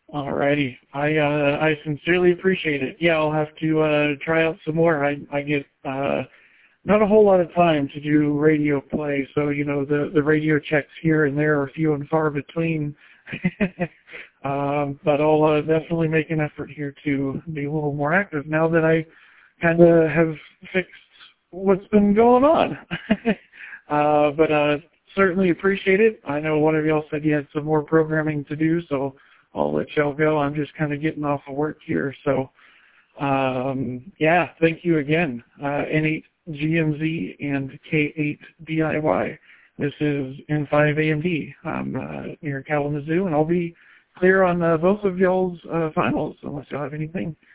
Alrighty. I sincerely appreciate it. Yeah, I'll have to try out some more. I get not a whole lot of time to do radio play, so the radio checks here and there are few and far between. But I'll definitely make an effort here to be a little more active now that I kind of have fixed what's been going on. But certainly appreciate it. I know one of y'all said you had some more programming to do, so I'll let y'all go. I'm just kind of getting off of work here. So, yeah, thank you again. N8 GMZ and K8 DIY. This is N5AMD. I'm near Kalamazoo, and I'll be clear on both of y'all's finals unless y'all have anything